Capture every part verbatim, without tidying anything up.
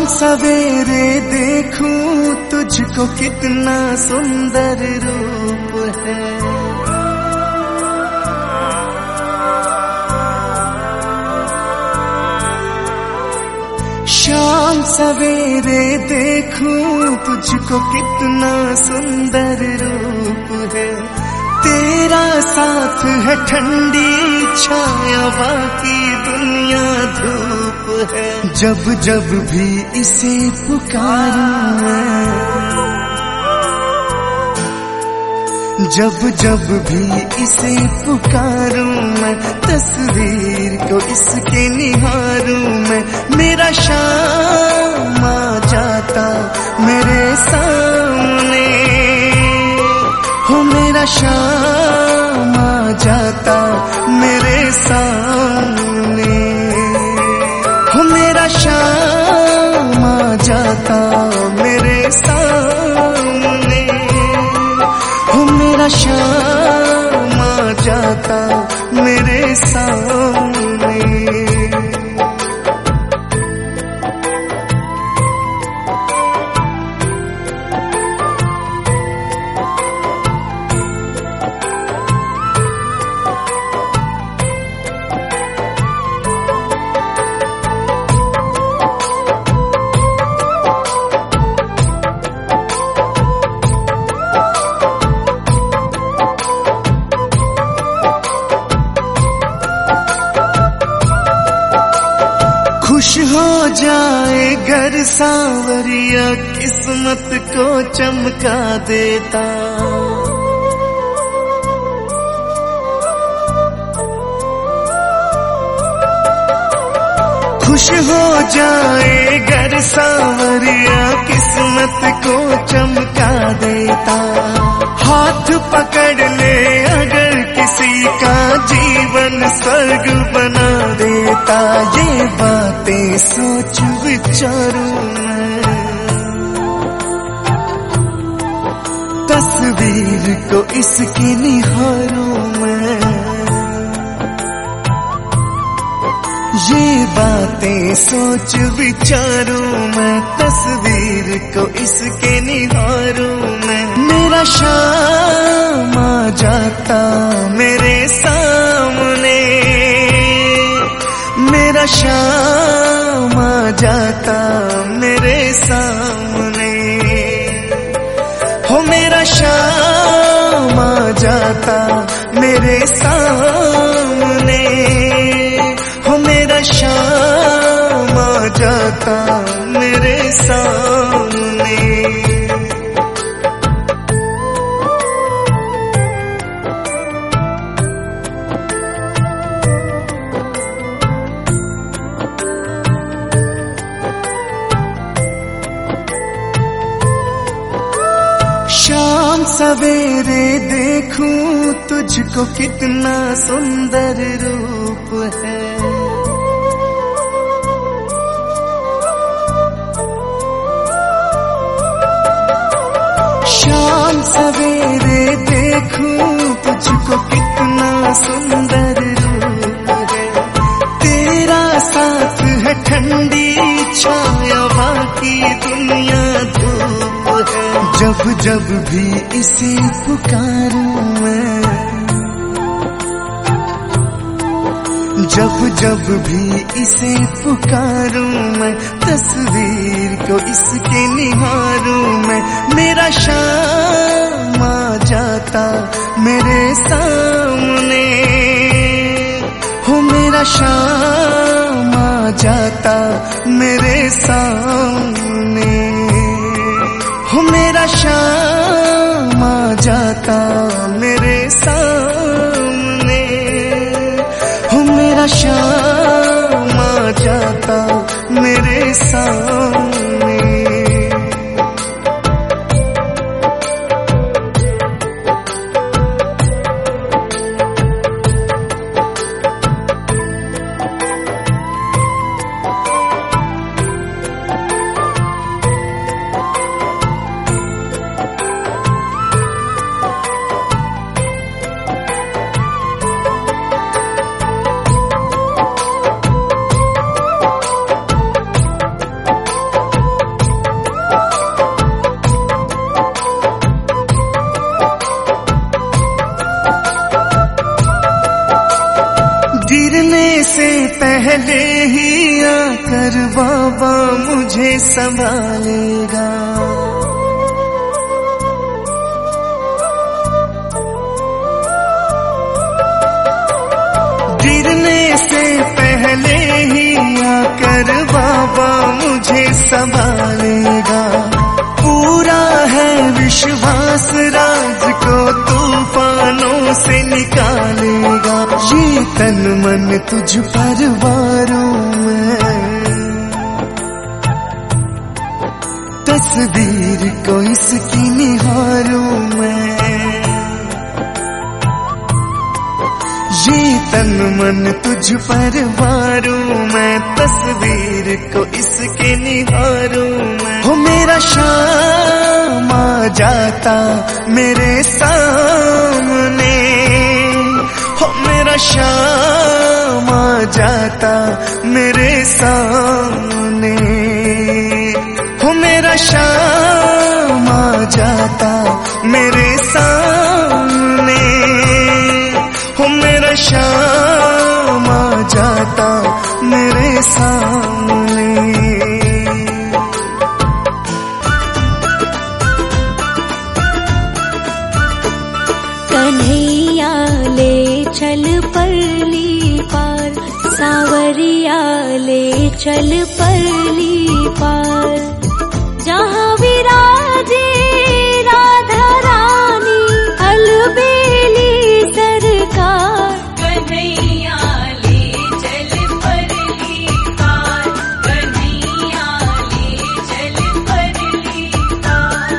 सवेरे देखूं तुझको कितना सुंदर रूप है। शाम सवेरे देखूं तुझको कितना सुंदर रूप है। तेरा साथ है ठंडी छाया, बाकी दुनिया धूप है। जब जब भी इसे पुकारूं मैं, जब जब भी इसे पुकारूं मैं, तस्वीर को इसके निहारूं मैं। मेरा शाम आ जाता मेरे सामने, हो मेरा शाम आ जाता मेरे सामने, हो मेरा शाम आ जाता मेरे सामने, हो मेरा शाम आ जाता मेरे सामने। खुश हो जाए घर सांवरिया, किस्मत को चमका देता। खुश हो जाए घर सांवरिया, किस्मत को चमका देता। हाथ पकड़ ले अगर किसी का, जीवन स्वर्ग बना देता। ये बातें सोच विचारूं मैं, तस्वीर को इसकी निहारूं मैं। ये बातें सोच विचारूं मैं, तस्वीर को इसके निहारूं मैं। मेरा शाम आ जाता मेरे सामने, मेरा शाम आ जाता मेरे सामने, हो मेरा शाम आ जाता मेरे सामने, हो मेरा शाम आ जाता मेरे सामने। शाम सवेरे देखूं तुझको कितना सुंदर रूप है। शाम सवेरे देखूं तुझको कितना सुंदर रूप है। तेरा साथ है ठंडी छाया, बाकी दुनिया धूप है। जब जब भी इसे पुकारूं मैं, जब जब भी इसे पुकारूं मैं, तस्वीर को इसके निहारूं मैं। मेरा शाम आ जाता मेरे सामने, हो मेरा शाम आ जाता मेरे सामने, हो मेरा शाम आ जाता मेरे सामने, हो मेरा शाम आ जाता मेरे सामने। से पहले ही आकर बाबा मुझे संभालेगा। गिरने से पहले ही आकर बाबा मुझे संभालेगा। पूरा है विश्वास राज को तूफानों से निकालेगा। ये तन मन तुझ पर वारूं मैं, तस्वीर को इसकी निहारूं मैं। ये तन मन तुझ पर वारूं मैं, तस्वीर को इसके निहारूं मैं। हो मेरा शाम आ जाता मेरे सामने, हो मेरा शाम आ जाता मेरे सामने, हो मेरा शाम आ जाता मेरे सामने, हो मेरा शाम आ जाता मेरे सामने। कन्हैया ले चल परली पार, सांवरिया ले चल परली पार। जहाँ विराजे राधा रानी अलबेली सरकार, कन्हैया ले चल परली पार, कन्हैया ले चल परली पार।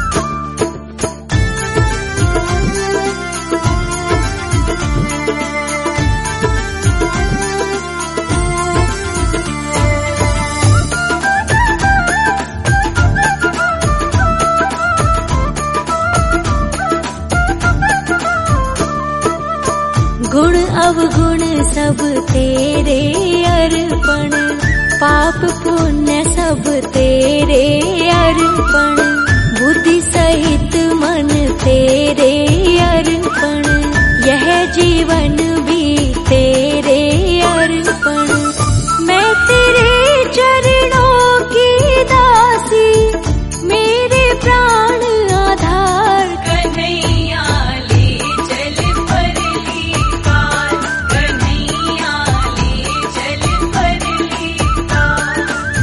गुण अवगुण सब तेरे अर्पण, पाप पुण्य सब तेरे अर्पण। बुद्धि सहित मन तेरे अर्पण, यह जीवन भी तेरे अर्पण। मैं तेरे चरणों की दासी, मेरे प्राण आधार। कन्हैया ले चल परली पार, कन्हैया ले चल परली पार।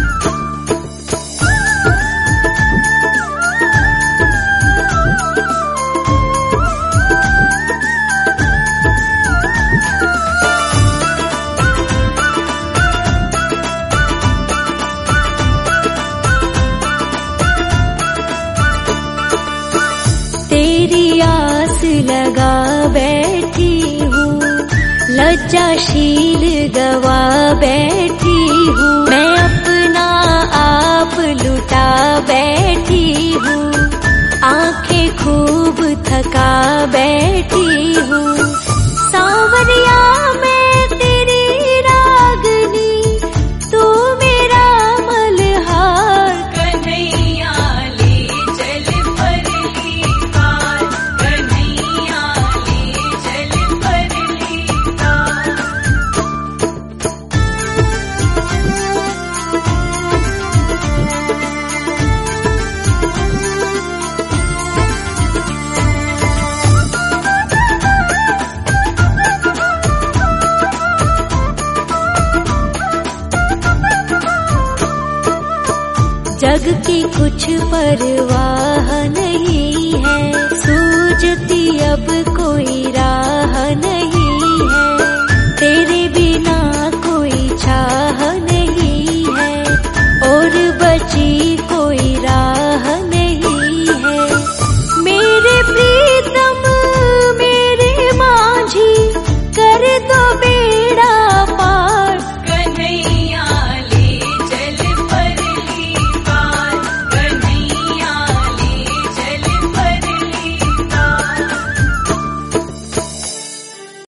तेरी आस लगा बैठी हूँ, लज्जाशील गवा बैठी हूँ। मैं अपना आप लुटा बैठी हूँ, आंखें खूब थका बैठी हूँ। सांवरिया मैं तेरी रागनी, तू मेरा मल्हार। कन्हैया ले चल परली पार, कन्हैया ले चल परली पार। जग की कुछ परवाह नहीं है, सूझती अब